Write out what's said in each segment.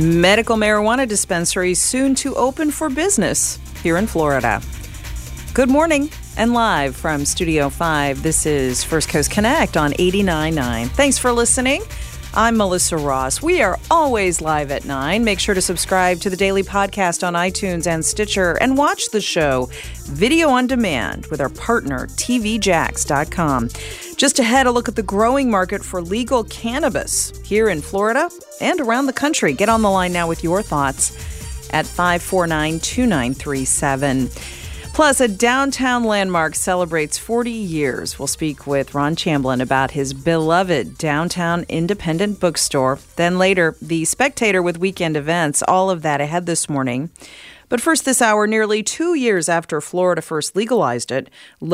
Medical marijuana dispensaries soon to open for business here in Florida. Good morning and live from Studio 5. This is First Coast Connect on 89.9. Thanks for listening. I'm Melissa Ross. We are always live at 9. Make sure to subscribe to the daily podcast on iTunes and Stitcher and watch the show video on demand with our partner, TVJax.com. Just ahead, a look at the growing market for legal cannabis here in Florida and around the country. Get on the line now with your thoughts at 549-2937. Plus, a downtown landmark celebrates 40 years. We'll speak with Ron Chamblin about his beloved downtown independent bookstore. Then later, the Spectator with weekend events. All of that ahead this morning. But first this hour, nearly 2 years after Florida first legalized it,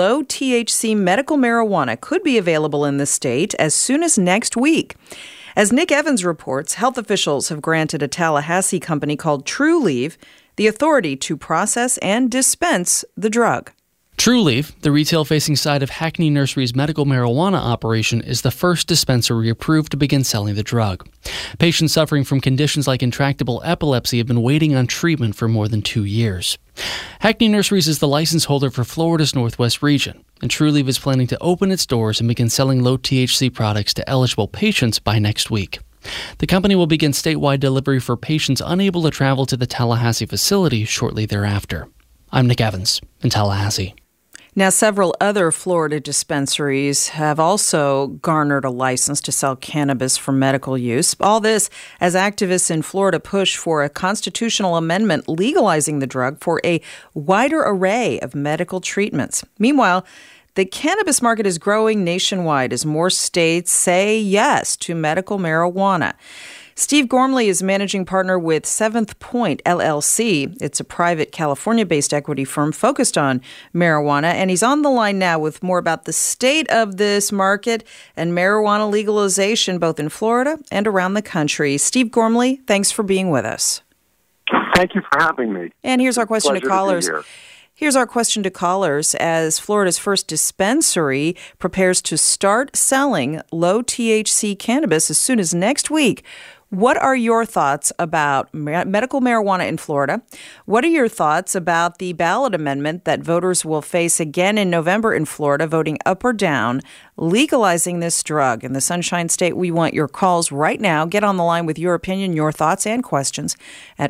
low-THC medical marijuana could be available in the state as soon as next week. As Nick Evans reports, health officials have granted a Tallahassee company called Trulieve the authority to process and dispense the drug. Trulieve, the retail-facing side of Hackney Nursery's medical marijuana operation, is the first dispensary approved to begin selling the drug. Patients suffering from conditions like intractable epilepsy have been waiting on treatment for more than 2 years. Hackney Nurseries is the license holder for Florida's Northwest region, and Trulieve is planning to open its doors and begin selling low-THC products to eligible patients by next week. The company will begin statewide delivery for patients unable to travel to the Tallahassee facility shortly thereafter. I'm Nick Evans in Tallahassee. Now, several other Florida dispensaries have also garnered a license to sell cannabis for medical use. All this as activists in Florida push for a constitutional amendment legalizing the drug for a wider array of medical treatments. Meanwhile, the cannabis market is growing nationwide as more states say yes to medical marijuana. Steve Gormley is managing partner with Seventh Point LLC. It's a private California-based equity firm focused on marijuana, and he's on the line now with more about the state of this market and marijuana legalization both in Florida and around the country. Steve Gormley, thanks for being with us. Thank you for having me. And here's our question to callers. Here's our question to callers as Florida's first dispensary prepares to start selling low-THC cannabis as soon as next week. What are your thoughts about medical marijuana in Florida? What are your thoughts about the ballot amendment that voters will face again in November in Florida, voting up or down, legalizing this drug in the Sunshine State? We want your calls right now. Get on the line with your opinion, your thoughts, and questions at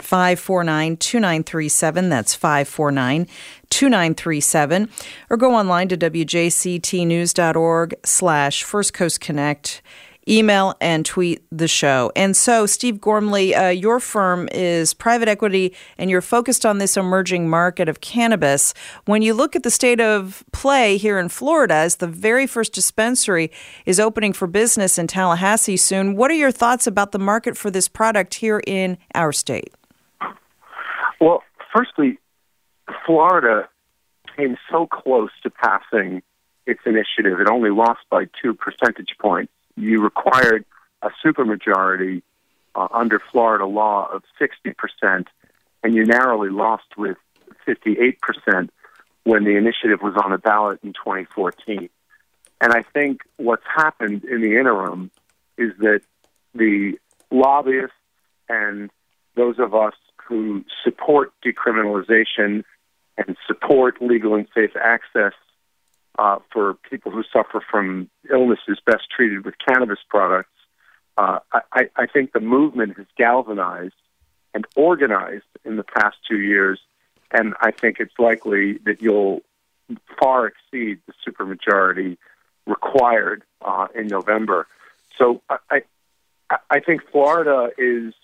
549-2937. That's 549-2937. Or go online to wjctnews.org/First Coast Connect. Email and tweet the show. And so, Steve Gormley, your firm is private equity, and you're focused on this emerging market of cannabis. When you look at the state of play here in Florida, as the very first dispensary is opening for business in Tallahassee soon, what are your thoughts about the market for this product here in our state? Well, firstly, Florida came so close to passing its initiative. It only lost by 2 percentage points. You required a supermajority under Florida law of 60%, and you narrowly lost with 58% when the initiative was on the ballot in 2014. And I think what's happened in the interim is that the lobbyists and those of us who support decriminalization and support legal and safe access for people who suffer from illnesses best treated with cannabis products, I think the movement has galvanized and organized in the past 2 years, and I think it's likely that you'll far exceed the supermajority required in November. So I think Florida is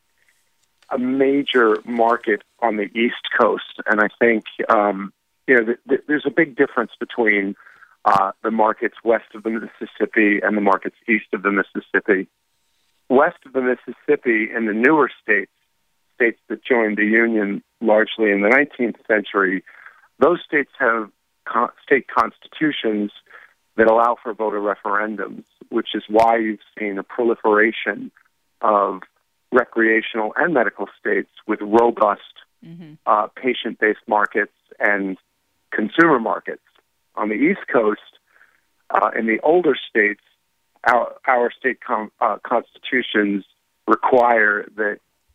a major market on the East Coast, and I think there's a big difference between the markets west of the Mississippi and the markets east of the Mississippi. West of the Mississippi, in the newer states that joined the Union largely in the 19th century, those states have state constitutions that allow for voter referendums, which is why you've seen a proliferation of recreational and medical states with robust patient-based markets and consumer markets. On the East Coast, in the older states, our state constitutions require that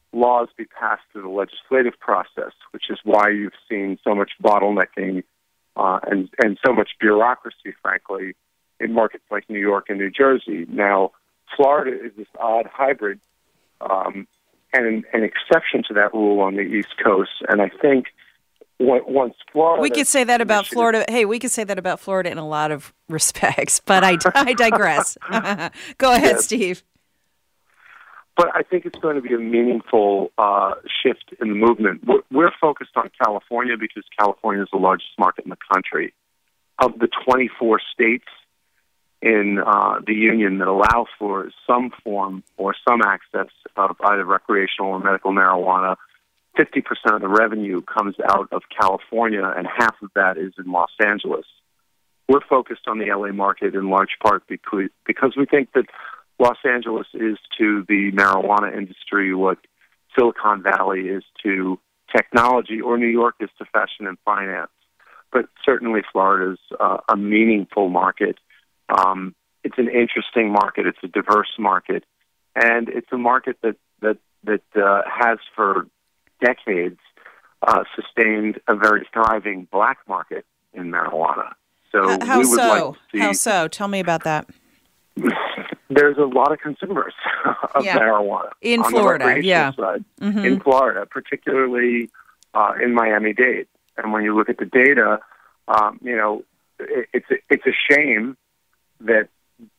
laws be passed through the legislative process, which is why you've seen so much bottlenecking and so much bureaucracy, frankly, in markets like New York and New Jersey. Now, Florida is this odd hybrid and an exception to that rule on the East Coast. And I think once Florida... We could say that about Florida. Hey, we could say that about Florida in a lot of respects, but I digress. Go ahead, Steve. But I think it's going to be a meaningful shift in the movement. We're focused on California because California is the largest market in the country. Of the 24 states in the union that allow for some form or some access of either recreational or medical marijuana, 50% of the revenue comes out of California, and half of that is in Los Angeles. We're focused on the LA market in large part because we think that Los Angeles is to the marijuana industry what Silicon Valley is to technology, or New York is to fashion and finance. But certainly Florida is a meaningful market. It's an interesting market. It's a diverse market, and it's a market that has for decades sustained a very thriving black market in marijuana. So how we would so? like to see, How so? Tell me about that. There's a lot of consumers of marijuana in on Florida, the recreational side, in Florida, particularly in Miami-Dade. And when you look at the data, it's a shame that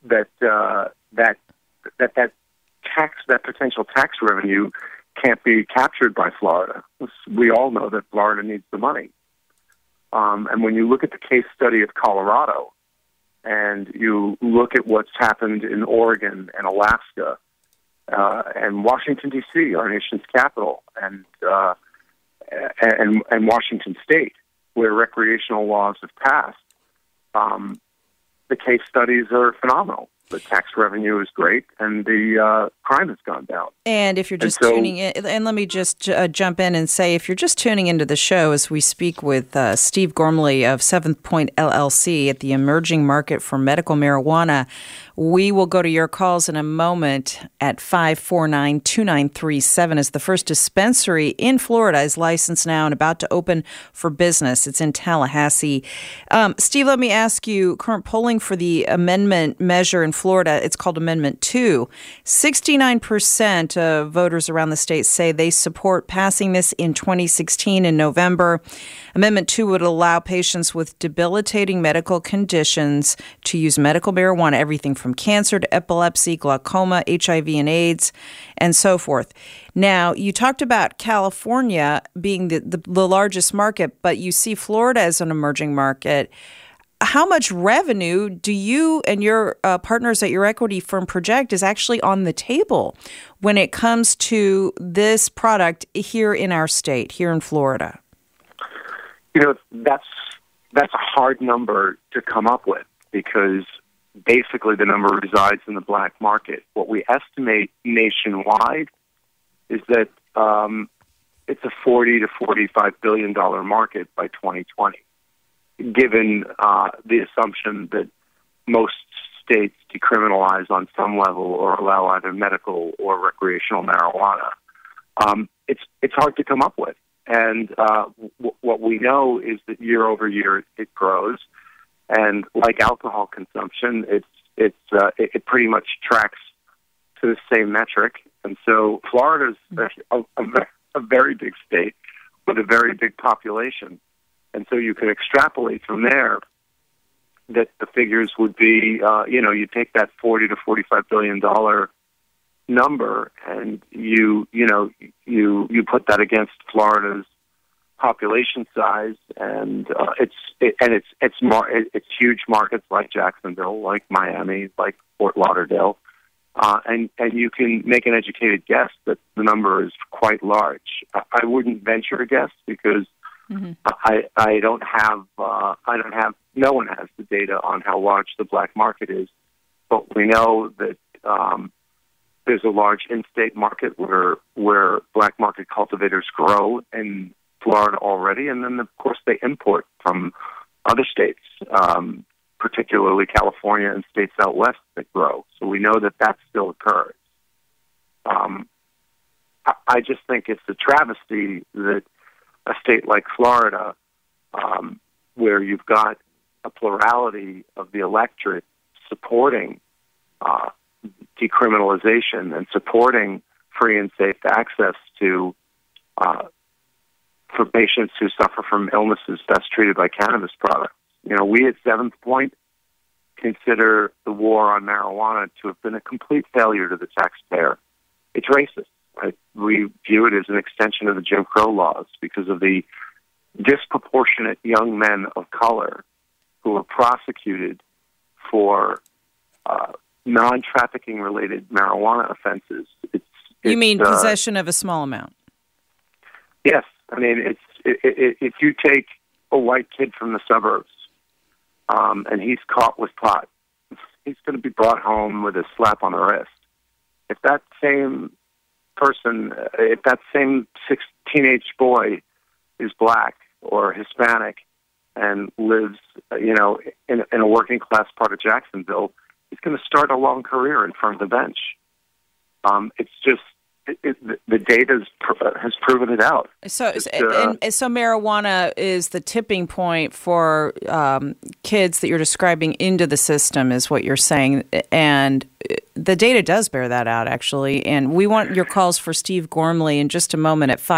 potential tax revenue can't be captured by Florida. We all know that Florida needs the money. And when you look at the case study of Colorado, and you look at what's happened in Oregon and Alaska and Washington, D.C., our nation's capital, and Washington State, where recreational laws have passed, the case studies are phenomenal. The tax revenue is great, and the crime has gone down. And if you're just tuning in, and let me just jump in and say, if you're just tuning into the show as we speak with Steve Gormley of Seventh Point LLC at the emerging market for medical marijuana, we will go to your calls in a moment at 549-2937 as the first dispensary in Florida is licensed now and about to open for business. It's in Tallahassee. Steve, let me ask you, current polling for the amendment measure in Florida, it's called Amendment 2. 69% of voters around the state say they support passing this in 2016 in November. Amendment 2 would allow patients with debilitating medical conditions to use medical marijuana, everything from cancer to epilepsy, glaucoma, HIV and AIDS, and so forth. Now, you talked about California being the largest market, but you see Florida as an emerging market. How much revenue do you and your partners at your equity firm project is actually on the table when it comes to this product here in our state, here in Florida? That's a hard number to come up with because basically the number resides in the black market. What we estimate nationwide is that it's a $40 to $45 billion market by 2020. Given the assumption that most states decriminalize on some level or allow either medical or recreational marijuana, it's hard to come up with. And what we know is that year over year it grows, and like alcohol consumption, it pretty much tracks to the same metric. And so Florida's a very big state with a very big population. And so you can extrapolate from there that the figures would be, you take that $40 to $45 billion number, and you put that against Florida's population size, and it's huge markets like Jacksonville, like Miami, like Fort Lauderdale, and you can make an educated guess that the number is quite large. I wouldn't venture a guess because I don't have, no one has the data on how large the black market is, but we know that there's a large in-state market where black market cultivators grow in Florida already, and then of course they import from other states, particularly California and states out west that grow. So we know that still occurs. I just think it's a travesty that a state like Florida, where you've got a plurality of the electorate supporting decriminalization and supporting free and safe access to for patients who suffer from illnesses best treated by cannabis products. We at Seventh Point consider the war on marijuana to have been a complete failure to the taxpayer. It's racist. Right? We view it as an extension of the Jim Crow laws because of the disproportionate young men of color who are prosecuted for non-trafficking related marijuana offenses. You mean possession of a small amount? Yes. I mean, if you take a white kid from the suburbs and he's caught with pot, he's going to be brought home with a slap on the wrist. If that same person, if that same teenage boy is black or Hispanic and lives, in a working class part of Jacksonville, he's going to start a long career in front of the bench. It's just the data has proven it out. So marijuana is the tipping point for kids that you're describing into the system, is what you're saying, and the data does bear that out, actually. And we want your calls for Steve Gormley in just a moment at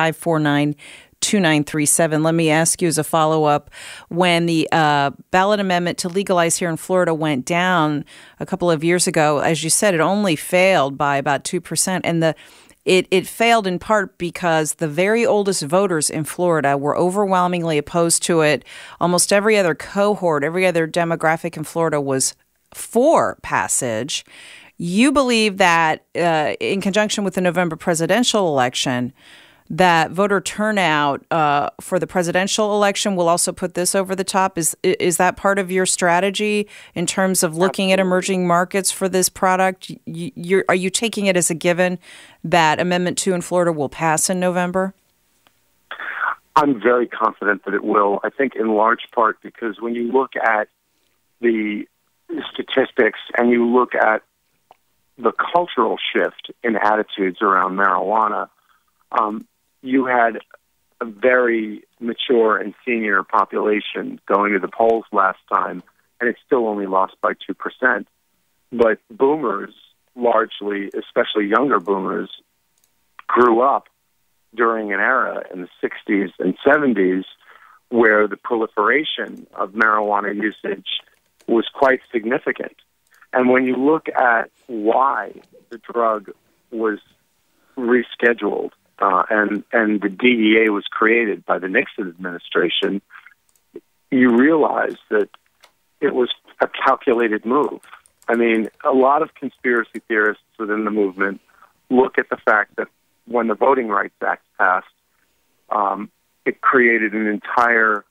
549-2937. Let me ask you as a follow-up, when the ballot amendment to legalize here in Florida went down a couple of years ago, as you said, it only failed by about 2%. And it failed in part because the very oldest voters in Florida were overwhelmingly opposed to it. Almost every other cohort, every other demographic in Florida was for passage. You believe that in conjunction with the November presidential election, that voter turnout for the presidential election will also put this over the top. Is that part of your strategy in terms of looking at emerging markets for this product? Are you taking it as a given that Amendment 2 in Florida will pass in November? I'm very confident that it will. I think in large part because when you look at the statistics and you look at the cultural shift in attitudes around marijuana, you had a very mature and senior population going to the polls last time, and it still only lost by 2%. But boomers, largely, especially younger boomers, grew up during an era in the 60s and 70s where the proliferation of marijuana usage was quite significant. And when you look at why the drug was rescheduled, and the DEA was created by the Nixon administration, you realize that it was a calculated move. I mean, a lot of conspiracy theorists within the movement look at the fact that when the Voting Rights Act passed, it created an entire,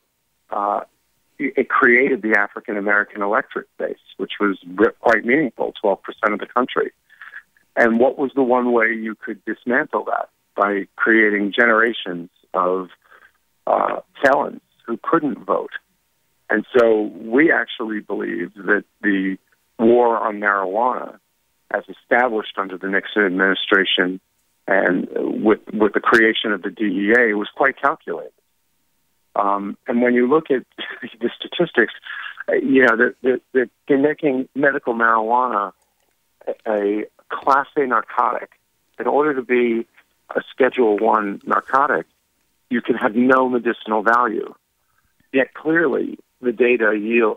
it created the African American electorate base, which was quite meaningful, 12% of the country. And what was the one way you could dismantle that? By creating generations of felons who couldn't vote. And so we actually believe that the war on marijuana, as established under the Nixon administration and with the creation of the DEA, was quite calculated. And when you look at the statistics, they're making medical marijuana a Class A narcotic. In order to be a Schedule I narcotic, you can have no medicinal value. Yet clearly, the data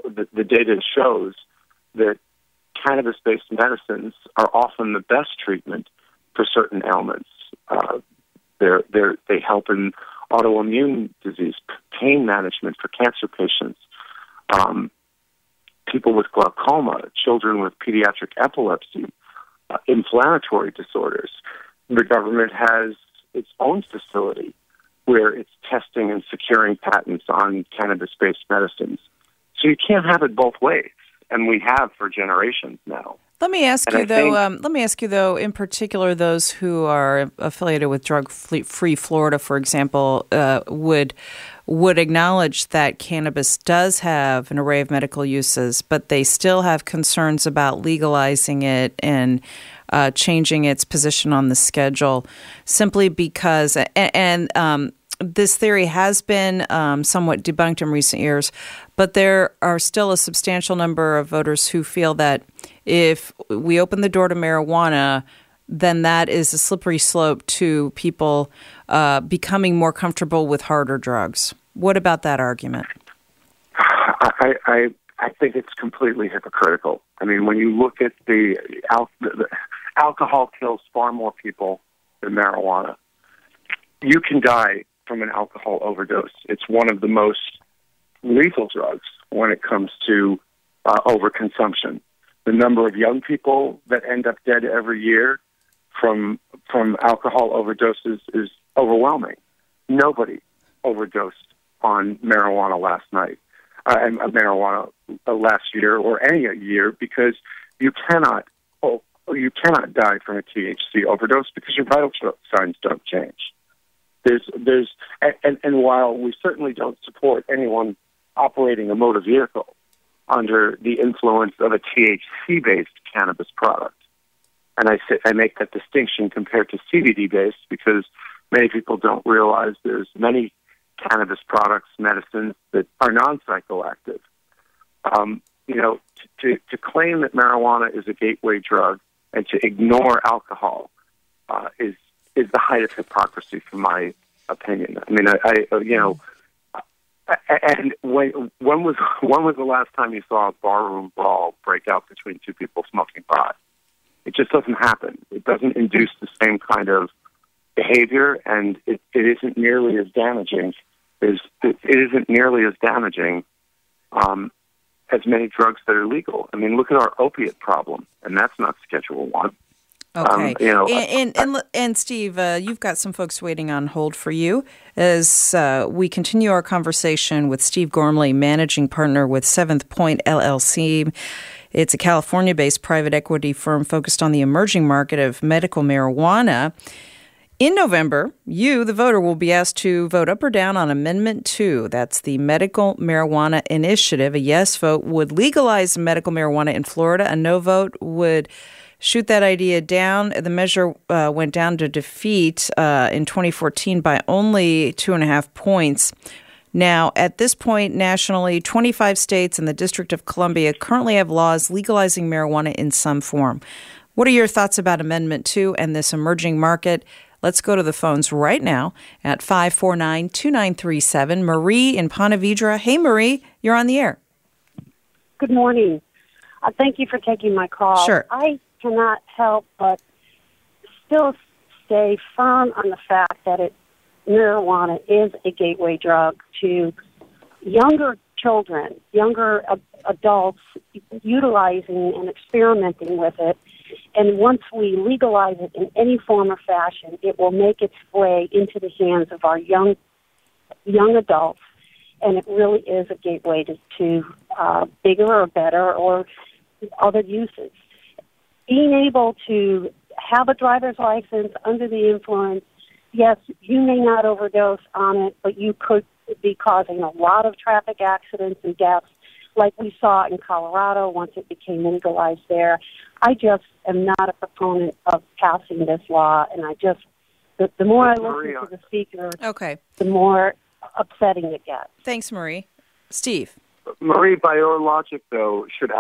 shows that cannabis-based medicines are often the best treatment for certain ailments. They help in autoimmune disease, pain management for cancer patients, people with glaucoma, children with pediatric epilepsy, inflammatory disorders. The government has its own facility where it's testing and securing patents on cannabis-based medicines. So you can't have it both ways, and we have for generations now. Let me ask you though. In particular, those who are affiliated with Drug Free Florida, for example, would acknowledge that cannabis does have an array of medical uses, but they still have concerns about legalizing it and changing its position on the schedule, simply because this theory has been somewhat debunked in recent years, but there are still a substantial number of voters who feel that if we open the door to marijuana, then that is a slippery slope to people becoming more comfortable with harder drugs. What about that argument? I think it's completely hypocritical. I mean, when you look at the alcohol kills far more people than marijuana. You can die from an alcohol overdose. It's one of the most lethal drugs when it comes to overconsumption. The number of young people that end up dead every year from alcohol overdoses is overwhelming. Nobody overdosed on marijuana last year or any year, because you cannot die from a THC overdose because your vital signs don't change. And while we certainly don't support anyone operating a motor vehicle under the influence of a THC-based cannabis product, and I make that distinction compared to CBD-based because many people don't realize there's many cannabis products, medicines that are non-psychoactive. To claim that marijuana is a gateway drug and to ignore alcohol is the height of hypocrisy, from my opinion. I mean, and when was the last time you saw a barroom brawl break out between two people smoking pot? It just doesn't happen. It doesn't induce the same kind of behavior, and it isn't nearly as damaging. It isn't nearly as damaging as many drugs that are legal. I mean, look at our opiate problem, and that's not Schedule 1. Okay. And Steve, you've got some folks waiting on hold for you as we continue our conversation with Steve Gormley, managing partner with Seventh Point LLC. It's a California-based private equity firm focused on the emerging market of medical marijuana. In November, you, the voter, will be asked to vote up or down on Amendment 2. That's the Medical Marijuana Initiative. A yes vote would legalize medical marijuana in Florida. A no vote would shoot that idea down. The measure went down to defeat in 2014 by only 2.5 points. Now, at this point, nationally, 25 states and the District of Columbia currently have laws legalizing marijuana in some form. What are your thoughts about Amendment 2 and this emerging market? Let's go to the phones right now at 549-2937. Marie in Ponte Vedra. Hey, Marie, you're on the air. Good morning. Thank you for taking my call. Sure. I cannot help but still stay firm on the fact that marijuana is a gateway drug to younger children, younger adults utilizing and experimenting with it. And once we legalize it in any form or fashion, it will make its way into the hands of our young adults, and it really is a gateway to bigger or better or other uses. Being able to have a driver's license under the influence, yes, you may not overdose on it, but you could be causing a lot of traffic accidents and deaths, like we saw in Colorado once it became legalized there. I just am not a proponent of passing this law, and the more I listen to the speaker, the more upsetting it gets. Thanks, Marie. Steve. Marie, by your logic, though, should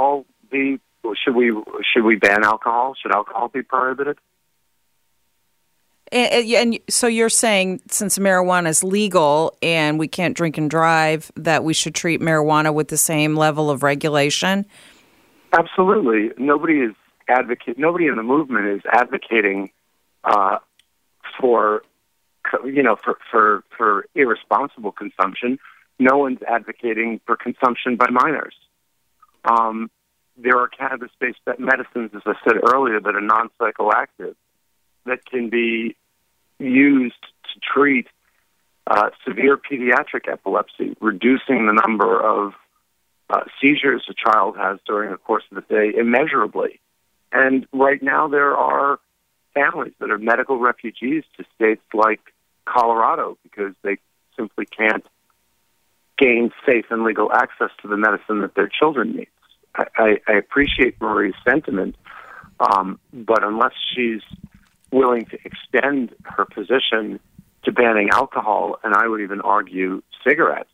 we ban alcohol? Should alcohol be prohibited? And so you're saying, since marijuana is legal and we can't drink and drive, that we should treat marijuana with the same level of regulation? Absolutely. Nobody in the movement is advocating for irresponsible consumption. No one's advocating for consumption by minors. There are cannabis-based medicines, as I said earlier, that are non-psychoactive, that can be used to treat severe pediatric epilepsy, reducing the number of seizures a child has during the course of the day immeasurably. And right now there are families that are medical refugees to states like Colorado because they simply can't gain safe and legal access to the medicine that their children need. I appreciate Marie's sentiment, but unless she's willing to extend her position to banning alcohol, and I would even argue cigarettes,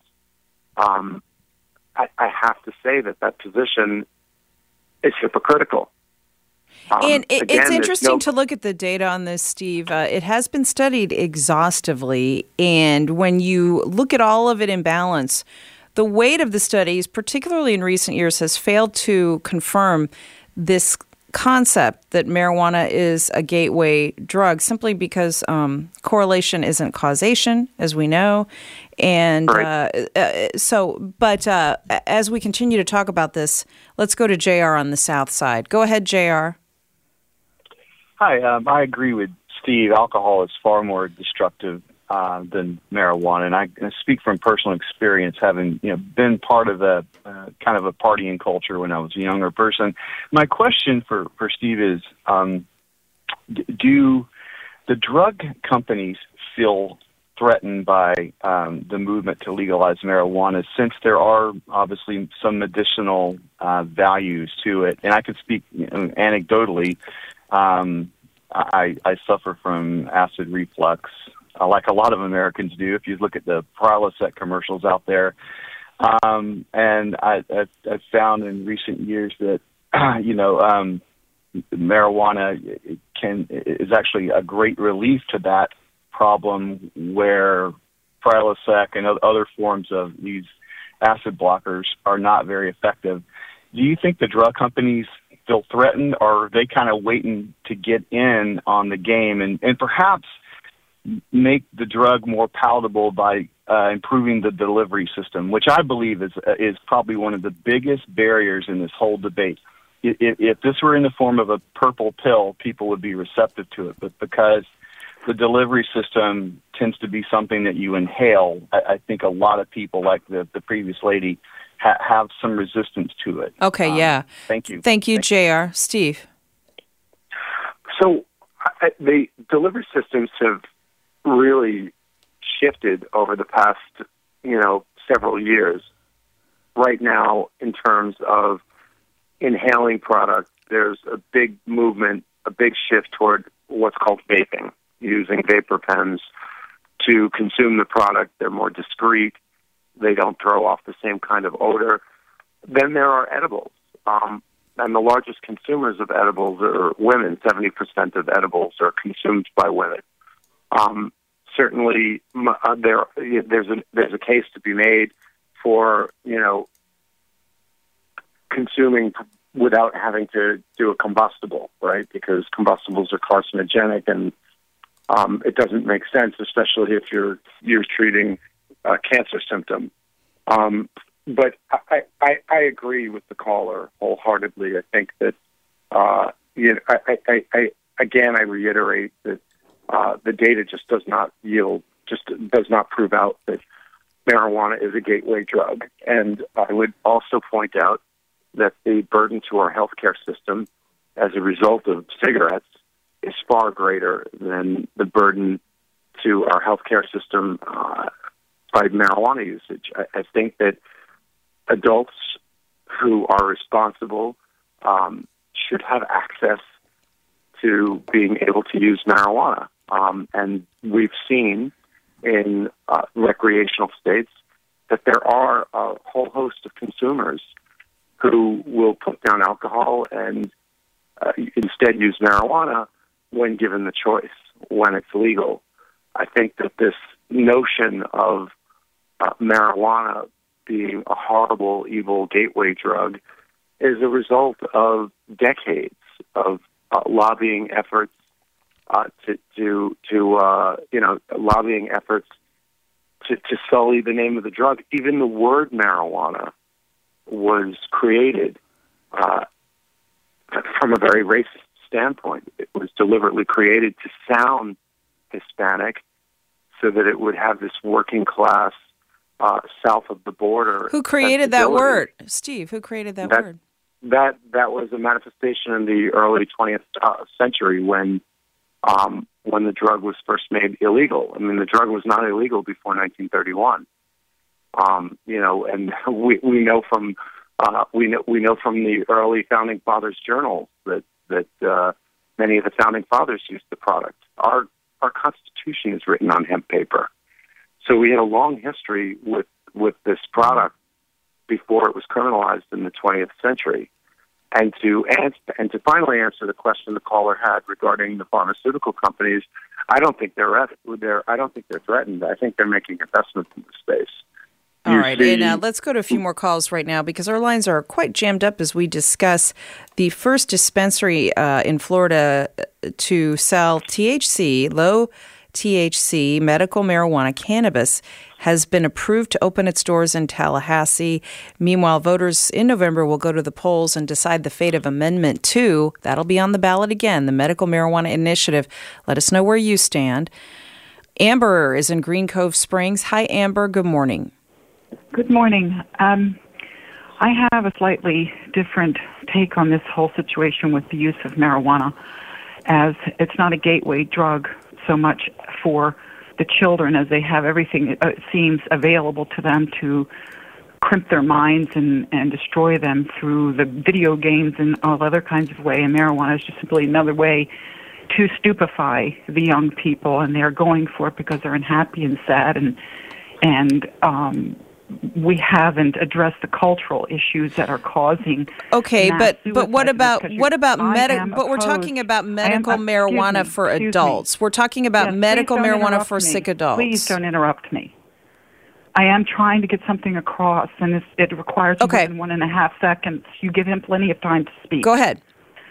I have to say that position is hypocritical. And it's interesting to look at the data on this, Steve. It has been studied exhaustively, and when you look at all of it in balance, the weight of the studies, particularly in recent years, has failed to confirm this concept that marijuana is a gateway drug simply because correlation isn't causation, as we know. And as we continue to talk about this, let's go to JR on the south side. Go ahead, JR. Hi, I agree with Steve. Alcohol is far more destructive than marijuana, and I speak from personal experience, having been part of a kind of a partying culture when I was a younger person. My question for Steve is: do the drug companies feel threatened by the movement to legalize marijuana, since there are obviously some medicinal values to it? And I could speak anecdotally. I suffer from acid reflux, like a lot of Americans do. If you look at the Prilosec commercials out there, and I've found in recent years that marijuana is actually a great relief to that problem, where Prilosec and other forms of these acid blockers are not very effective. Do you think the drug companies feel threatened, or are they kind of waiting to get in on the game and perhaps make the drug more palatable by improving the delivery system, which I believe is probably one of the biggest barriers in this whole debate? If this were in the form of a purple pill, people would be receptive to it, but because the delivery system tends to be something that you inhale, I think a lot of people, like the previous lady, have some resistance to it. Okay, yeah. Thank you. Thank you, JR. Steve? So the delivery systems have really shifted over the past, several years. Right now, in terms of inhaling products, there's a big movement, a big shift toward what's called vaping, using vapor pens to consume the product. They're more discreet. They don't throw off the same kind of odor. Then there are edibles. And the largest consumers of edibles are women. 70% of edibles are consumed by women. Certainly, there's a case to be made for consuming without having to do a combustible, right? Because combustibles are carcinogenic, and it doesn't make sense, especially if you're treating a cancer symptom. But I agree with the caller wholeheartedly. I think that I reiterate that the data just does not prove out that marijuana is a gateway drug. And I would also point out that the burden to our healthcare system as a result of cigarettes is far greater than the burden to our healthcare system by marijuana usage. I think that adults who are responsible should have access to being able to use marijuana. And we've seen in recreational states that there are a whole host of consumers who will put down alcohol and instead use marijuana when given the choice, when it's legal. I think that this notion of marijuana being a horrible, evil gateway drug is a result of decades of lobbying efforts lobbying efforts to sully the name of the drug. Even the word marijuana was created from a very racist standpoint. It was deliberately created to sound Hispanic so that it would have this working class south of the border. Who created that word? Steve, who created that word? that was a manifestation in the early 20th century when the drug was first made illegal. I mean, the drug was not illegal before 1931. And we know from the early founding fathers' journals that many of the founding fathers used the product. Our Constitution is written on hemp paper, so we had a long history with this product before it was criminalized in the 20th century. And to finally answer the question the caller had regarding the pharmaceutical companies, I don't think they're threatened. I think they're making investments in the space. All right, and let's go to a few more calls right now because our lines are quite jammed up as we discuss the first dispensary in Florida to sell THC, low THC, medical marijuana cannabis has been approved to open its doors in Tallahassee. Meanwhile, voters in November will go to the polls and decide the fate of Amendment 2. That'll be on the ballot again, the Medical Marijuana Initiative. Let us know where you stand. Amber is in Green Cove Springs. Hi, Amber. Good morning. Good morning. I have a slightly different take on this whole situation with the use of marijuana, as it's not a gateway drug so much for the children as they have everything, it seems, available to them to crimp their minds and destroy them through the video games and all other kinds of way. And marijuana is just simply another way to stupefy the young people, and they're going for it because they're unhappy and sad, and we haven't addressed the cultural issues that are causing. Okay, but what about But we're talking about medical marijuana for adults. We're talking about medical marijuana for sick adults. Please don't interrupt me. I am trying to get something across, and it requires more than 1.5 seconds. You give him plenty of time to speak. Go ahead.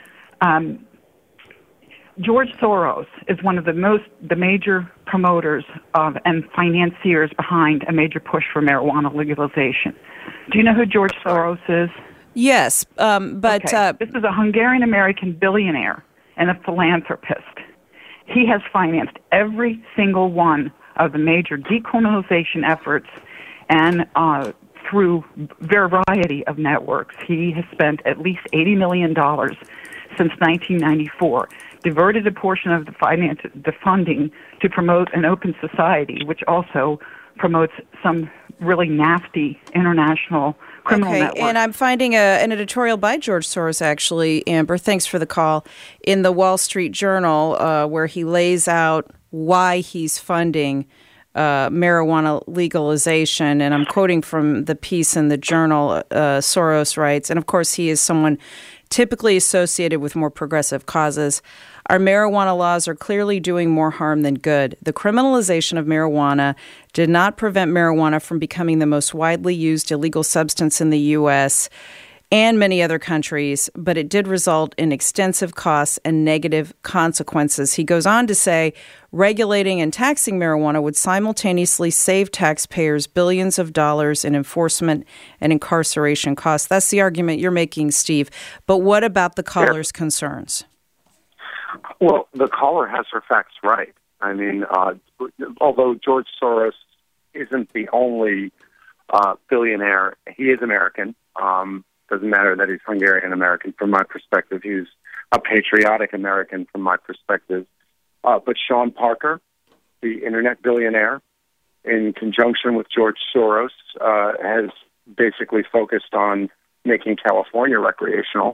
George Soros is one of the major promoters of and financiers behind a major push for marijuana legalization. Do you know who George Soros is? Yes, but this is a Hungarian-American billionaire and a philanthropist. He has financed every single one of the major decriminalization efforts, and through a variety of networks. He has spent at least $80 million since 1994. Diverted a portion of the funding to promote an open society, which also promotes some really nasty international criminal networks. And I'm finding an editorial by George Soros, actually, Amber, thanks for the call, in the Wall Street Journal, where he lays out why he's funding marijuana legalization. And I'm quoting from the piece in the Journal. Soros writes, and of course he is someone typically associated with more progressive causes. Our marijuana laws are clearly doing more harm than good. The criminalization of marijuana did not prevent marijuana from becoming the most widely used illegal substance in the U.S. and many other countries, but it did result in extensive costs and negative consequences. He goes on to say, regulating and taxing marijuana would simultaneously save taxpayers billions of dollars in enforcement and incarceration costs. That's the argument you're making, Steve. But what about the caller's concerns? Well, the caller has her facts right. I mean, although George Soros isn't the only billionaire, he is American. Doesn't matter that he's Hungarian-American. From my perspective, he's a patriotic American from my perspective. But Sean Parker, the internet billionaire, in conjunction with George Soros, has basically focused on making California recreational.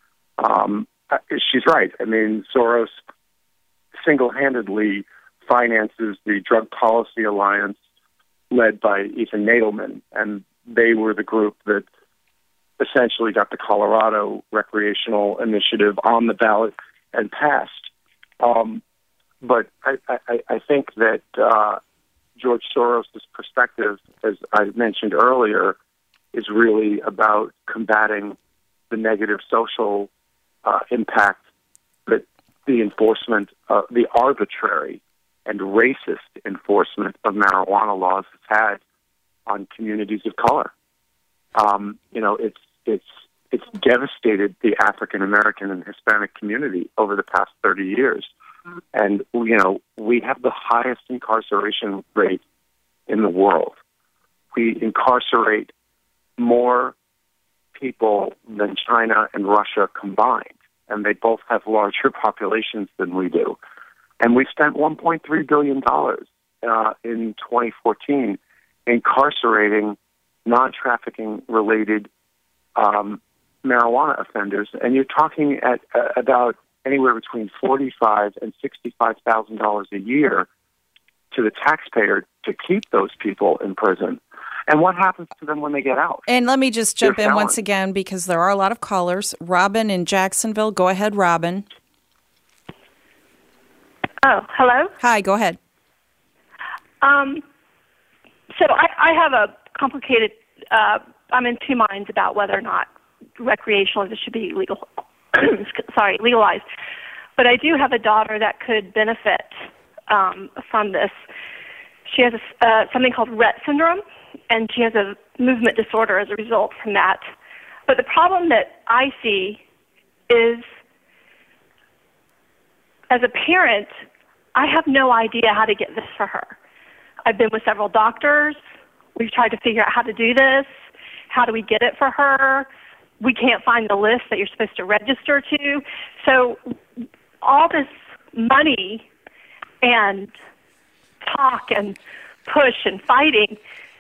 She's right. I mean, Soros single-handedly finances the Drug Policy Alliance led by Ethan Nadelman, and they were the group that essentially got the Colorado recreational initiative on the ballot and passed. But I think that George Soros' perspective, as I mentioned earlier, is really about combating the negative social impact that the enforcement, the arbitrary and racist enforcement of marijuana laws has had on communities of color. It's devastated the African American and Hispanic community over the past 30 years. And, we have the highest incarceration rate in the world. We incarcerate more people than China and Russia combined, and they both have larger populations than we do. And we spent $1.3 billion in 2014 incarcerating non-trafficking related marijuana offenders. And you're talking at about anywhere between $45,000 and $65,000 a year to the taxpayer to keep those people in prison. And what happens to them when they get out? And let me just jump in once again, because there are a lot of callers. Robin in Jacksonville. Go ahead, Robin. Oh, hello? Hi, go ahead. So I have a complicated, I'm in two minds about whether or not recreational should be legalized. But I do have a daughter that could benefit from this. She has something called Rett syndrome, and she has a movement disorder as a result from that. But the problem that I see is, as a parent, I have no idea how to get this for her. I've been with several doctors. We've tried to figure out how to do this. How do we get it for her? We can't find the list that you're supposed to register to. So all this money and talk and push and fighting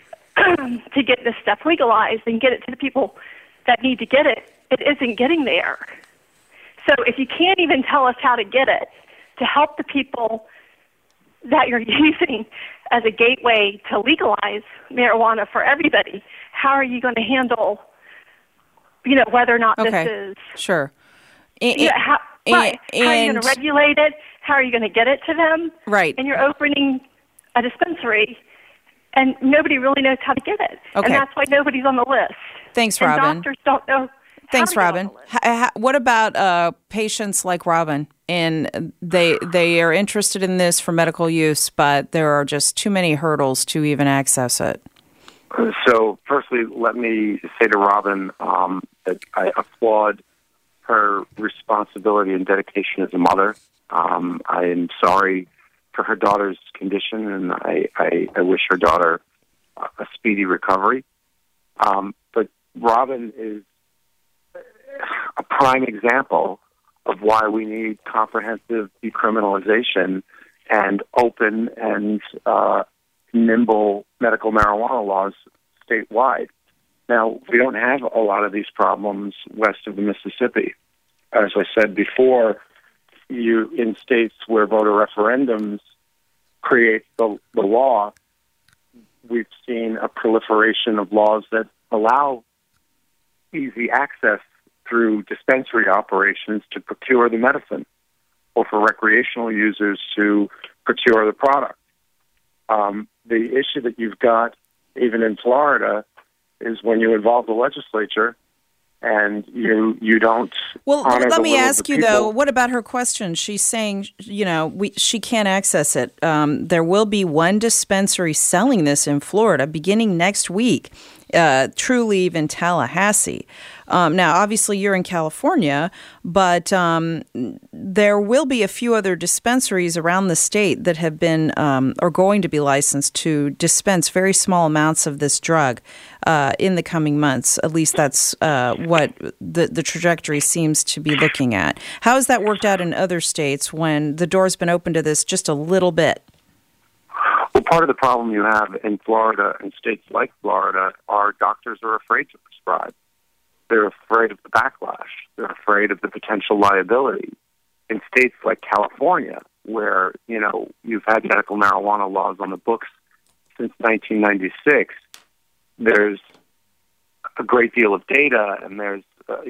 to get this stuff legalized and get it to the people that need to get it, it isn't getting there. So if you can't even tell us how to get it to help the people that you're using as a gateway to legalize marijuana for everybody, how are you going to handle, whether or not this is... Sure. How are you going to regulate it? How are you going to get it to them? Right. And you're opening a dispensary, and nobody really knows how to get it. Okay. And that's why nobody's on the list. Thanks, Robin. And doctors don't know. Thanks, Robin. What about patients like Robin? And they are interested in this for medical use, but there are just too many hurdles to even access it. So, firstly, let me say to Robin that I applaud her responsibility and dedication as a mother. I am sorry for her daughter's condition, and I wish her daughter a speedy recovery. But Robin is a prime example of why we need comprehensive decriminalization and open and nimble medical marijuana laws statewide. Now, we don't have a lot of these problems west of the Mississippi. As I said before, in states where voter referendums create the law, we've seen a proliferation of laws that allow easy access through dispensary operations to procure the medicine, or for recreational users to procure the product. The issue that you've got, even in Florida, is when you involve the legislature and you don't. Well, honor let the me will of ask the you, people. though, what about her question? She's saying, she can't access it. There will be one dispensary selling this in Florida beginning next week, True Leave in Tallahassee. Now, obviously, you're in California, but there will be a few other dispensaries around the state that have been or going to be licensed to dispense very small amounts of this drug in the coming months. At least that's what the trajectory seems to be looking at. How has that worked out in other states when the door's been open to this just a little bit? Well, part of the problem you have in Florida and states like Florida are doctors are afraid to prescribe. They're afraid of the backlash. They're afraid of the potential liability. In states like California, where, you've had medical marijuana laws on the books since 1996, there's a great deal of data, and there's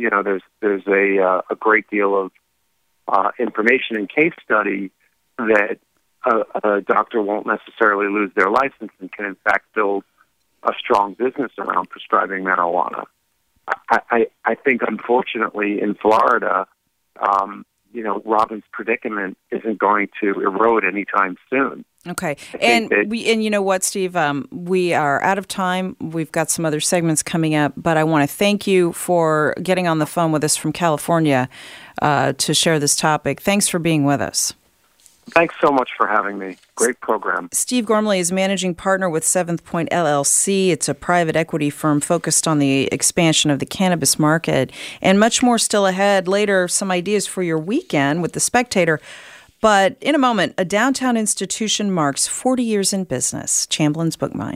a great deal of information and case study that a doctor won't necessarily lose their license and can, in fact, build a strong business around prescribing marijuana. I think, unfortunately, in Florida, Robin's predicament isn't going to erode anytime soon. Okay. And you know what, Steve? We are out of time. We've got some other segments coming up, but I want to thank you for getting on the phone with us from California to share this topic. Thanks for being with us. Thanks so much for having me. Great program. Steve Gormley is managing partner with Seventh Point LLC. It's a private equity firm focused on the expansion of the cannabis market. And much more still ahead. Later, some ideas for your weekend with The Spectator. But in a moment, a downtown institution marks 40 years in business. Chamblin's Bookmine.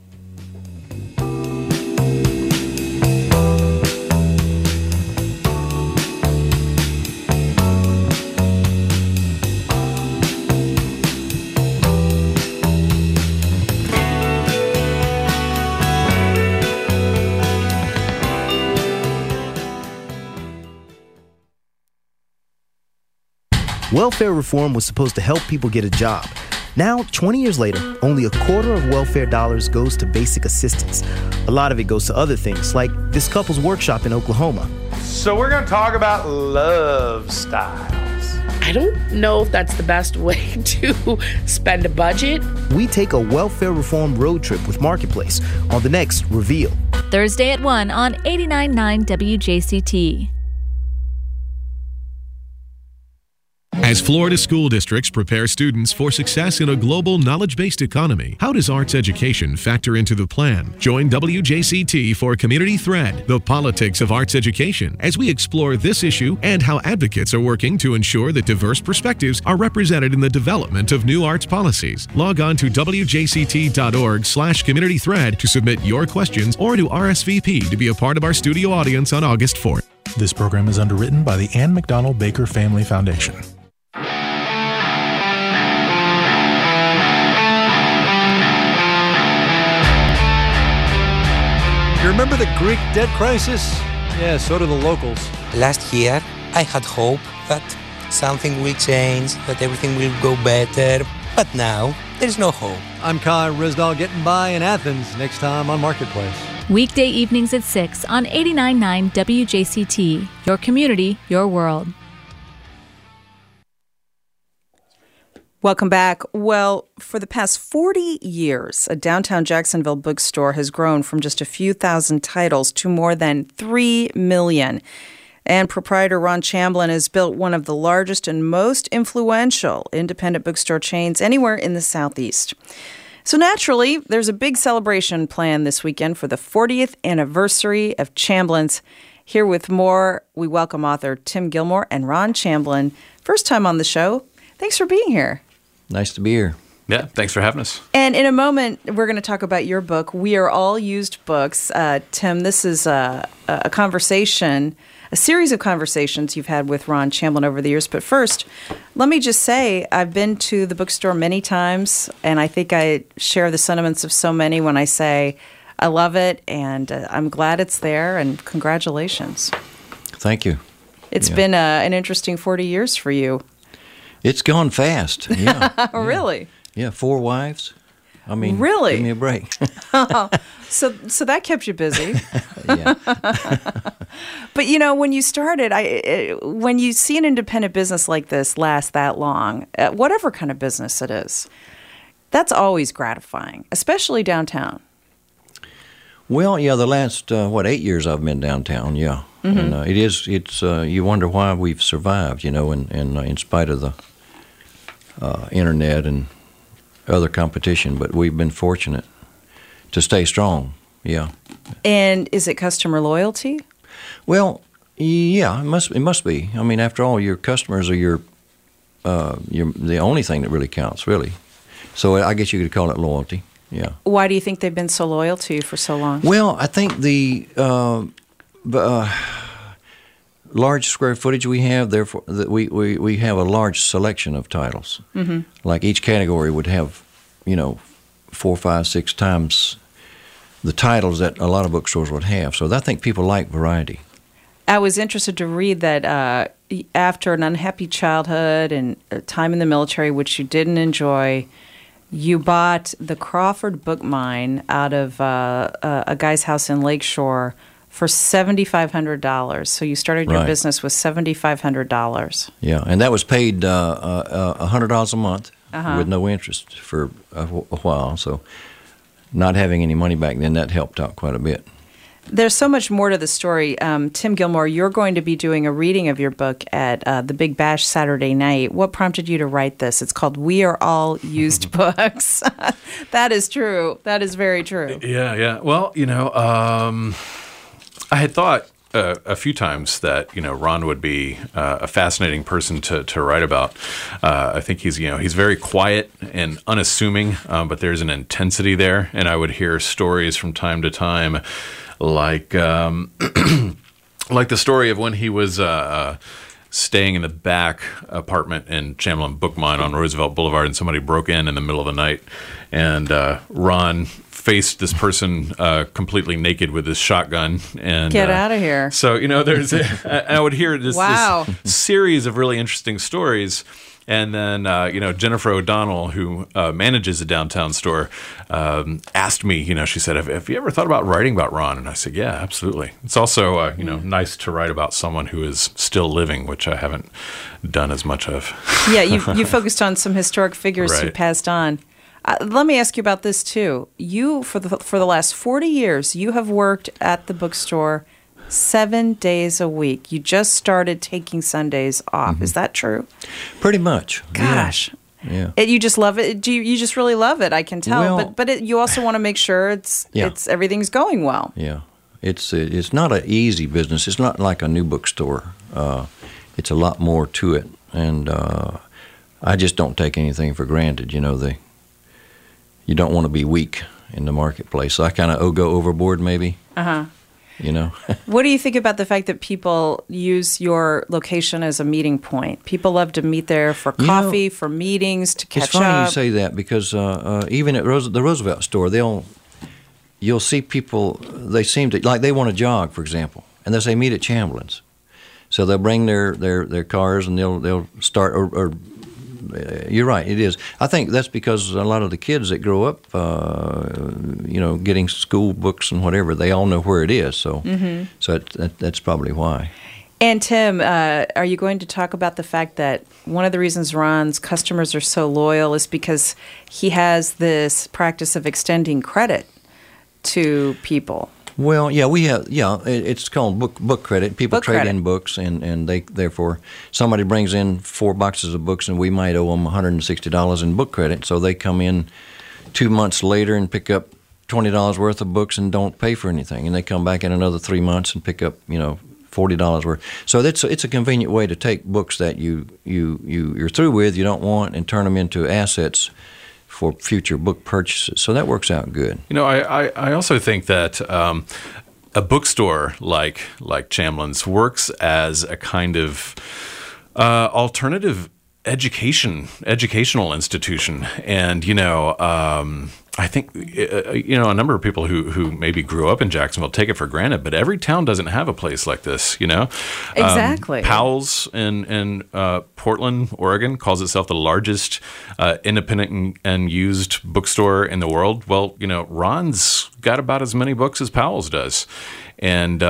Welfare reform was supposed to help people get a job. Now, 20 years later, only a quarter of welfare dollars goes to basic assistance. A lot of it goes to other things, like this couple's workshop in Oklahoma. So we're going to talk about love styles. I don't know if that's the best way to spend a budget. We take a welfare reform road trip with Marketplace on the next Reveal. Thursday at 1 on 89.9 WJCT. As Florida school districts prepare students for success in a global knowledge-based economy, how does arts education factor into the plan? Join WJCT for Community Thread, the politics of arts education, as we explore this issue and how advocates are working to ensure that diverse perspectives are represented in the development of new arts policies. Log on to wjct.org/communitythread to submit your questions or to RSVP to be a part of our studio audience on August 4th. This program is underwritten by the Ann McDonald Baker Family Foundation. You remember the Greek debt crisis? Yeah, so do the locals. Last year, I had hope that something will change, that everything will go better. But now, there's no hope. I'm Kai Rizdal getting by in Athens next time on Marketplace. Weekday evenings at 6 on 89.9 WJCT. Your community, your world. Welcome back. Well, for the past 40 years, a downtown Jacksonville bookstore has grown from just a few thousand titles to more than 3 million. And proprietor Ron Chamblin has built one of the largest and most influential independent bookstore chains anywhere in the Southeast. So naturally, there's a big celebration planned this weekend for the 40th anniversary of Chamblin's. Here with more, we welcome author Tim Gilmore and Ron Chamblin. First time on the show. Thanks for being here. Nice to be here. Yeah, thanks for having us. And in a moment, we're going to talk about your book, We Are All Used Books. Tim, this is a conversation, a series of conversations you've had with Ron Chamblin over the years. But first, let me just say, I've been to the bookstore many times, and I think I share the sentiments of so many when I say I love it, and I'm glad it's there, and congratulations. Thank you. It's been an interesting 40 years for you. It's gone fast. Yeah. Really? Yeah, 4 wives. I mean, really? Give me a break. So that kept you busy. Yeah. But you know, when you started, when you see an independent business like this last that long, whatever kind of business it is, that's always gratifying, especially downtown. Well, yeah, the last 8 years I've been downtown. Yeah, mm-hmm. And it's you wonder why we've survived, you know, and in spite of the internet and other competition, but we've been fortunate to stay strong. Yeah. And is it customer loyalty? Well, yeah, it must be. I mean, after all, your customers are the only thing that really counts, really. So I guess you could call it loyalty. Yeah. Why do you think they've been so loyal to you for so long? Well, I think the large square footage we have, therefore, we have a large selection of titles. Mm-hmm. Like each category would have, 4, 5, 6 times the titles that a lot of bookstores would have. So I think people like variety. I was interested to read that after an unhappy childhood and a time in the military, which you didn't enjoy, you bought the Crawford Bookmine out of a guy's house in Lakeshore for $7,500. So you started your business with $7,500. Yeah, and that was paid $100 a month with no interest for a while. So not having any money back then, that helped out quite a bit. There's so much more to the story. Tim Gilmore, you're going to be doing a reading of your book at the Big Bash Saturday night. What prompted you to write this? It's called We Are All Used Books. That is true. That is very true. Yeah. Well, I had thought a few times that Ron would be a fascinating person to write about. I think he's very quiet and unassuming, but there's an intensity there, and I would hear stories from time to time, like like the story of when he was staying in the back apartment in Chamberlain Book Mine on Roosevelt Boulevard, and somebody broke in the middle of the night, and Ron faced this person this with his shotgun. And get out of here. So there's I would hear this series of really interesting stories. And then, Jennifer O'Donnell, who manages a downtown store, asked me, she said, have you ever thought about writing about Ron? And I said, yeah, absolutely. It's also, nice to write about someone who is still living, which I haven't done as much of. Yeah, you focused on some historic figures right. who passed on. Let me ask you about this, too. You, for the last 40 years, you have worked at the bookstore 7 days a week. You just started taking Sundays off. Mm-hmm. Is that true? Pretty much. Gosh. Yeah. You just love it. You just really love it, I can tell. Well, but you also want to make sure it's everything's going well. Yeah. It's not an easy business. It's not like a new bookstore. It's a lot more to it. And I just don't take anything for granted. You don't want to be weak in the marketplace. So I kind of go overboard maybe. Uh-huh. What do you think about the fact that people use your location as a meeting point? People love to meet there for coffee, for meetings, to catch up. It's funny you say that because even at the Roosevelt store, you'll see people, they seem to, like they want to jog, for example, and they'll say meet at Chamberlain's. So they'll bring their cars and they'll start, or you're right, it is. I think that's because a lot of the kids that grow up, getting school books and whatever, they all know where it is. So, so that's probably why. And Tim, are you going to talk about the fact that one of the reasons Ron's customers are so loyal is because he has this practice of extending credit to people? Well, yeah, we have. Yeah, it's called book credit. People trade in books, and they therefore somebody brings in 4 boxes of books, and we might owe them $160 in book credit. So they come in 2 months later and pick up $20 worth of books and don't pay for anything, and they come back in another 3 months and pick up $40 worth. So it's a convenient way to take books that you're through with, you don't want, and turn them into assets for future book purchases. So that works out good. I also think that a bookstore like Chamberlain's works as a kind of alternative educational institution. And, I think, a number of people who maybe grew up in Jacksonville take it for granted, but every town doesn't have a place like this, Exactly. Powell's in Portland, Oregon, calls itself the largest independent and used bookstore in the world. Well, Ron's got about as many books as Powell's does. And,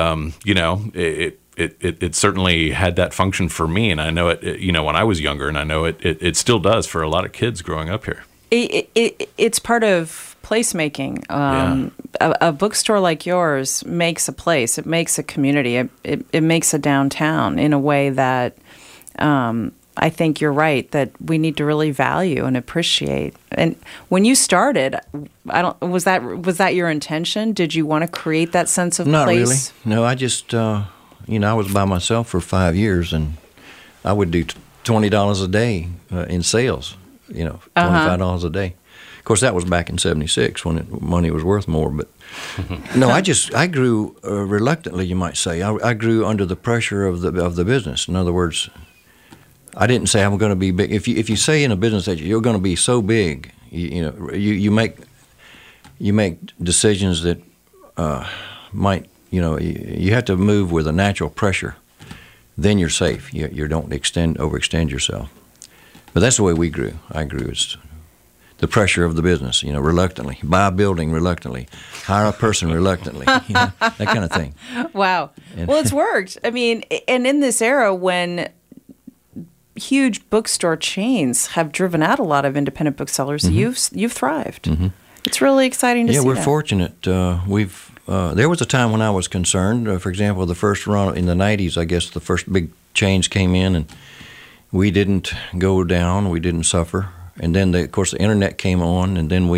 It certainly had that function for me, and I know it, when I was younger, and I know it still does for a lot of kids growing up here. It's part of placemaking. A bookstore like yours makes a place. It makes a community. It makes a downtown in a way that I think you're right, that we need to really value and appreciate. And when you started, was that your intention? Did you want to create that sense of Not place? Not really. No, I just I was by myself for 5 years, and I would do $20 a day in sales. $25 a day. Of course, that was back in '76 when money was worth more. But no, I grew reluctantly, you might say. I grew under the pressure of the business. In other words, I didn't say I'm going to be big. If you say in a business that you're going to be so big, you make decisions that might you have to move with a natural pressure. Then you're safe. You don't overextend yourself. But that's the way we grew. I grew. It's the pressure of the business, reluctantly. Buy a building reluctantly. Hire a person reluctantly. That kind of thing. Wow. Well, it's worked. I mean, and in this era when huge bookstore chains have driven out a lot of independent booksellers, you've thrived. Mm-hmm. It's really exciting to see. Yeah, we're fortunate. there was a time when I was concerned. For example, the first run in the 90s, I guess the first big change came in, and we didn't go down, we didn't suffer. And then, of course, the internet came on, and then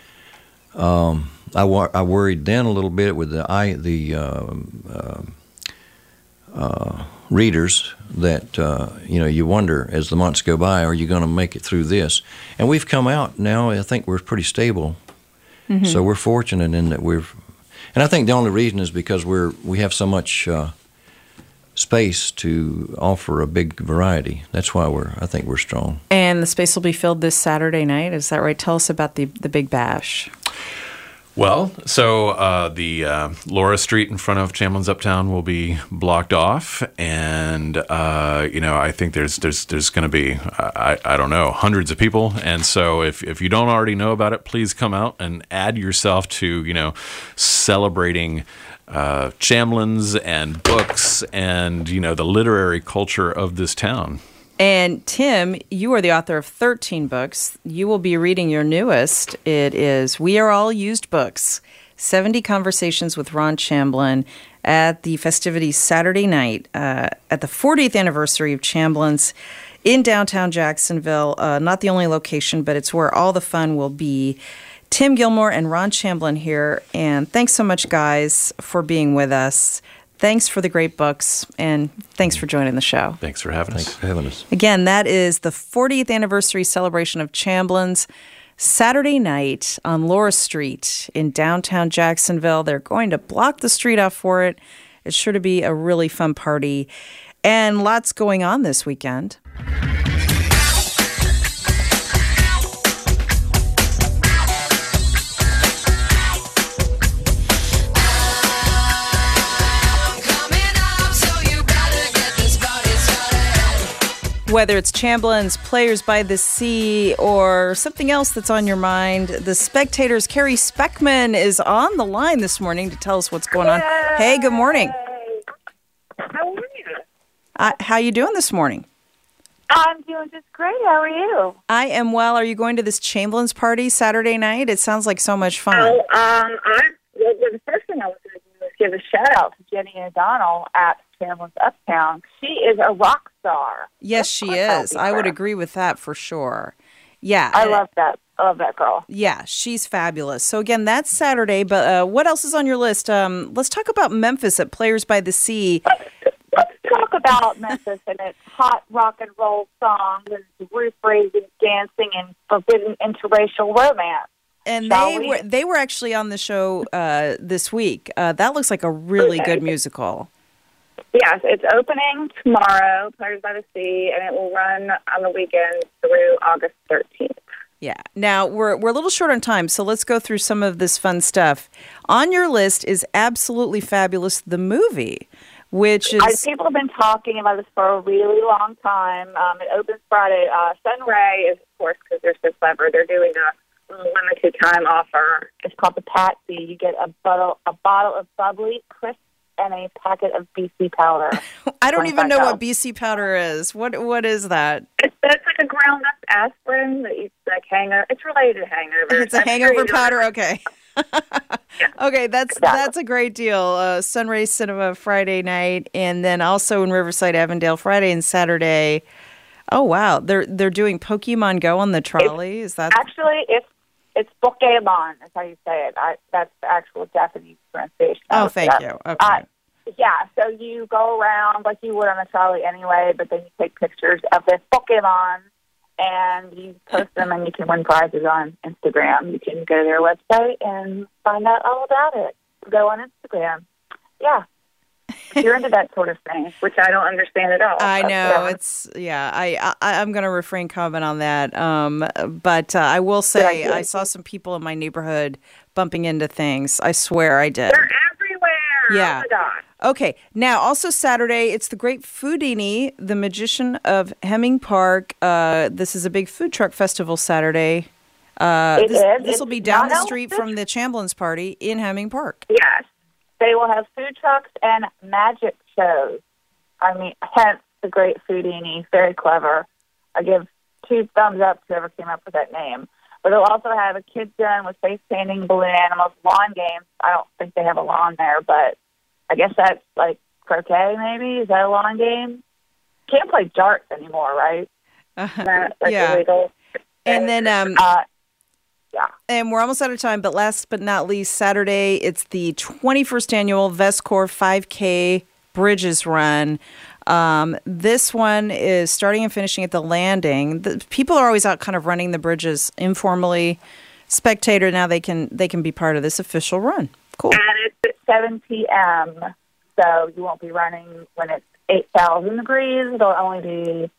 I worried then a little bit with the readers that, you wonder as the months go by, are you going to make it through this? And we've come out now, I think we're pretty stable. Mm-hmm. So we're fortunate in that and I think the only reason is because we have so much space to offer a big variety. That's why I think we're strong. And the space will be filled this Saturday night. Is that right? Tell us about the Big Bash. Well, so the Laura Street in front of Chamblin's Uptown will be blocked off, and I think there's going to be I don't know, hundreds of people, and so if you don't already know about it, please come out and add yourself to celebrating Chamblin's and books and the literary culture of this town. And Tim, you are the author of 13 books. You will be reading your newest. It is We Are All Used Books, 70 Conversations with Ron Chamblin at the festivities Saturday night at the 40th anniversary of Chamblin's in downtown Jacksonville. Not the only location, but it's where all the fun will be. Tim Gilmore and Ron Chamblin here. And thanks so much, guys, for being with us. Thanks for the great books, and thanks for joining the show. Thanks for having us. Thanks for having us. Again, that is the 40th anniversary celebration of Chamblin's Saturday night on Laura Street in downtown Jacksonville. They're going to block the street off for it. It's sure to be a really fun party, and lots going on this weekend. Whether it's Chamblin's Players by the Sea or something else that's on your mind, the Spectator's Carrie Speckman is on the line this morning to tell us what's going on. Hey, good morning. How are you? How you doing this morning? I'm doing just great. How are you? I am well. Are you going to this Chamblin's party Saturday night? It sounds like so much fun. The first thing I was going to do is give a shout out to Jenny O'Donnell at Chamblin's Uptown. She is a rock star. Yes, she is. I would agree with that for sure. Yeah. I love that. I love that girl. Yeah, she's fabulous. So again, that's Saturday, but what else is on your list? Let's talk about Memphis at Players by the Sea. Let's talk about Memphis and its hot rock and roll songs and roof-raising dancing and forbidden interracial romance. And they were actually on the show this week. That looks like a really good musical. Yes, it's opening tomorrow, Players by the Sea, and it will run on the weekend through August 13th. Yeah. Now, we're a little short on time, so let's go through some of this fun stuff. On your list is Absolutely Fabulous, the movie, which is... People have been talking about this for a really long time. It opens Friday. Sunray is, of course, because they're so clever, they're doing a limited time offer. It's called the Patsy. You get a bottle of bubbly, crisp, and a packet of BC powder. I don't even know what BC powder is. What is that? It's like a ground up aspirin that you like hangover. It's related to hangover. It's a hangover powder. Okay. Yeah. Okay, that's a great deal. Sunray Cinema Friday night, and then also in Riverside, Avondale Friday and Saturday. Oh wow, they're doing Pokemon Go on the trolley. Is that actually it's Pokemon, is how you say it. That's the actual Japanese pronunciation. Oh, thank you. Okay. Yeah, so you go around like you would on a trolley anyway, but then you take pictures of the Pokemon and you post them and you can win prizes on Instagram. You can go to their website and find out all about it. Go on Instagram. Yeah. If you're into that sort of thing, which I don't understand at all. I know. I'm going to refrain comment on that. But I will say I saw some people in my neighborhood bumping into things. I swear I did. They're everywhere. Yeah. Oh, my God. Okay. Now, also Saturday, it's the Great Foodini, the Magician of Hemming Park. This is a big food truck festival Saturday. This will be down the street from the Chamblin's party in Hemming Park. Yes. They will have food trucks and magic shows. I mean, hence the Great Foodini. Very clever. I give 2 thumbs up to whoever came up with that name. But they'll also have a kids zone with face painting, balloon animals, lawn games. I don't think they have a lawn there, but I guess that's like croquet maybe. Is that a lawn game? Can't play darts anymore, right? That's illegal. And then, yeah. And we're almost out of time, but last but not least, Saturday, it's the 21st annual VestCorps 5K Bridges Run. This one is starting and finishing at the Landing. People are always out kind of running the bridges informally. Spectator, now they can be part of this official run. Cool. And it's at 7 p.m., so you won't be running when it's 8,000 degrees. It'll only be,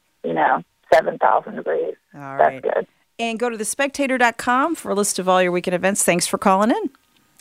7,000 degrees. All right. That's good. And go to thespectator.com for a list of all your weekend events. Thanks for calling in.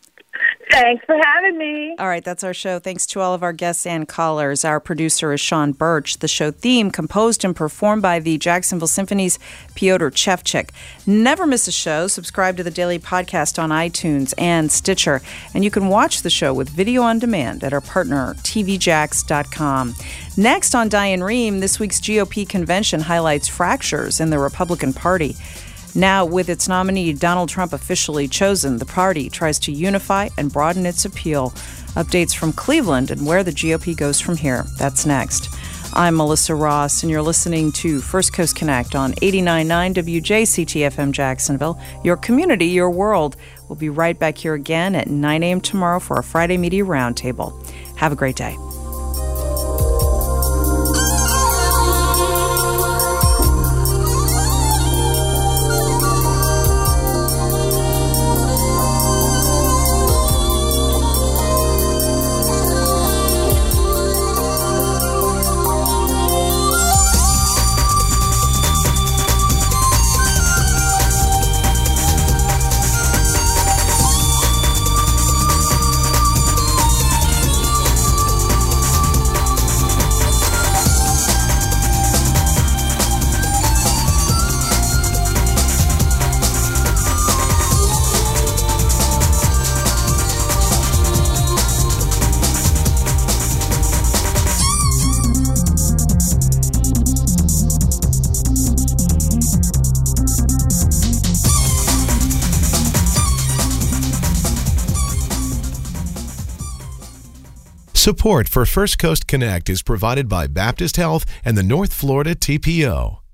Thanks for having me. All right, that's our show. Thanks to all of our guests and callers. Our producer is Sean Birch. The show theme composed and performed by the Jacksonville Symphony's Piotr Chevchik. Never miss a show. Subscribe to the daily podcast on iTunes and Stitcher. And you can watch the show with video on demand at our partner, tvjax.com. Next on Diane Rehm, this week's GOP convention highlights fractures in the Republican Party. Now, with its nominee Donald Trump officially chosen, the party tries to unify and broaden its appeal. Updates from Cleveland and where the GOP goes from here. That's next. I'm Melissa Ross, and you're listening to First Coast Connect on 89.9 WJCT-FM Jacksonville, your community, your world. We'll be right back here again at 9 a.m. tomorrow for our Friday Media Roundtable. Have a great day. Support for First Coast Connect is provided by Baptist Health and the North Florida TPO.